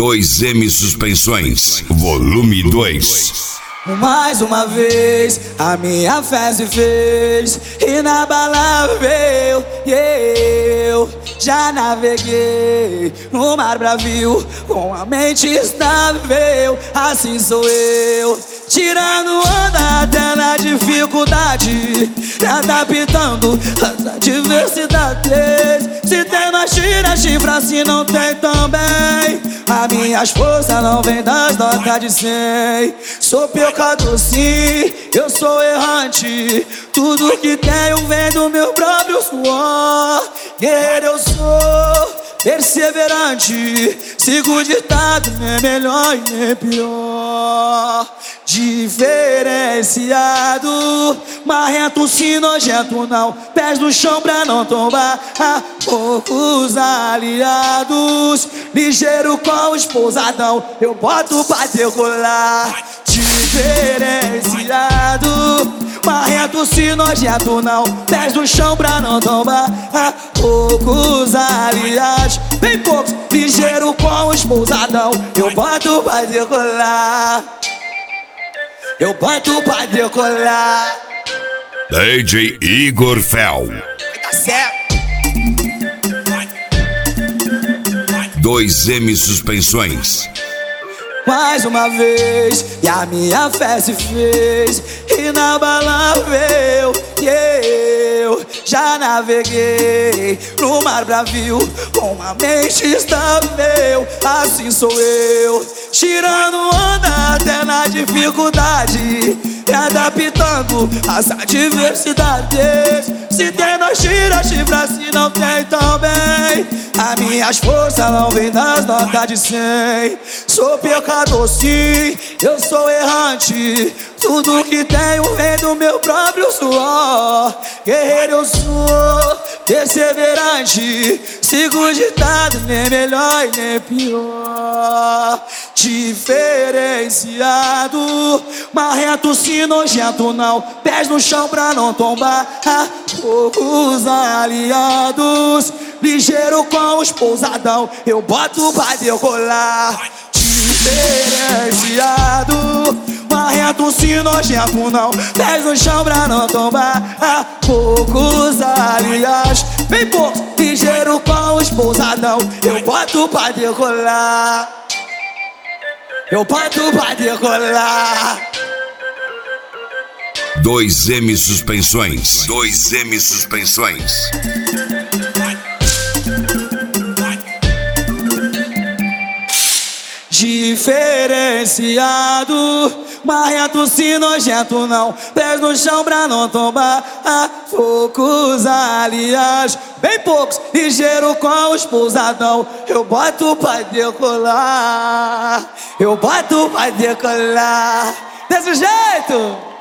2M Suspensões, volume 2. Mais uma vez a minha fé se fez inabalável e eu já naveguei no mar bravio com a mente estável. Assim sou eu, tirando onda até na dificuldade, adaptando as adversidades. Se tem nós tira chifra, se não tem também. As minhas forças não vêm das notas de 100. Sou pecador sim, eu sou errante. Tudo que tenho vem do meu próprio suor. Guerreiro eu sou, perseverante. Sigo o ditado, nem melhor e nem pior. Diferenciado, marrento sim, nojento não. Pés no chão pra não tombar. Há poucos aliados, ligeiro com o esposadão. Eu boto pra decolar. Diferenciado, marrento sim, nojento não. Pés no chão pra não tombar. Há poucos aliados, bem poucos, ligeiro com o esposadão. Eu boto pra decolar. Eu boto pra decolar. DJ Igor Fel. Tá certo. 2M Suspensões. Mais uma vez, e a minha fé se fez inabalável e eu já naveguei no mar bravio com a mente estável. Assim sou eu, tirando onda até na dificuldade, e adaptando as adversidades. Se tem nós tira chifra, se não tem também. As minhas forças não vêm das notas de 100. Sou pecador sim, eu sou errante. Tudo que tenho vem do meu próprio suor. Guerreiro eu sou, perseverante. Sigo o ditado, nem melhor e nem pior. Diferenciado, marrento sim, nojento não. Pés no chão pra não tombar. Há poucos aliados, ligeiro com os pousadão. Eu boto pra decolar. Diferenciado, marrento sim, nojento não. Pés no chão pra não tombar. Há poucos aliados, bem poucos, ligeiro com os pousadão. Eu boto pra decolar. Eu boto pra decolar. 2M Suspensões. 2M Suspensões. Diferenciado, marrento sim, nojento não. Pés no chão pra não tombar. Há poucos aliados, bem poucos, ligeiro com os pousadão. Eu boto pra decolar. Eu boto pra decolar. Desse jeito.